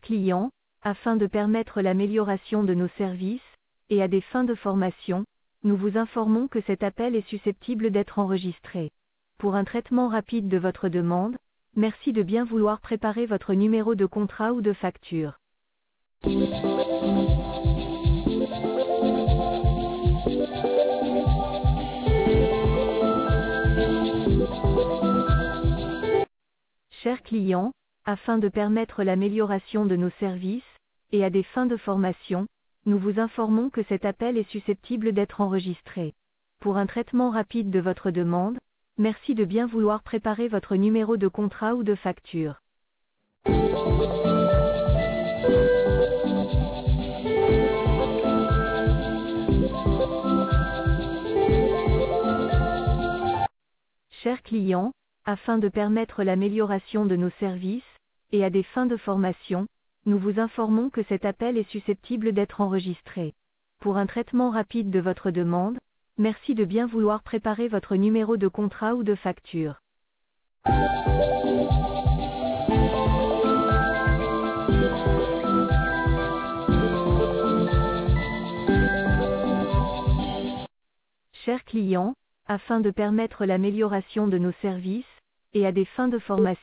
clients, afin de permettre l'amélioration de nos services, et à des fins de formation, nous vous informons que cet appel est susceptible d'être enregistré. Pour un traitement rapide de votre demande, merci de bien vouloir préparer votre numéro de contrat ou de facture. Chers clients, afin de permettre l'amélioration de nos services, et à des fins de formation, nous vous informons que cet appel est susceptible d'être enregistré. Pour un traitement rapide de votre demande, merci de bien vouloir préparer votre numéro de contrat ou de facture. Chers clients, afin de permettre l'amélioration de nos services, et à des fins de formation, nous vous informons que cet appel est susceptible d'être enregistré. Pour un traitement rapide de votre demande, merci de bien vouloir préparer votre numéro de contrat ou de facture. Chers clients, afin de permettre l'amélioration de nos services, et à des fins de formation,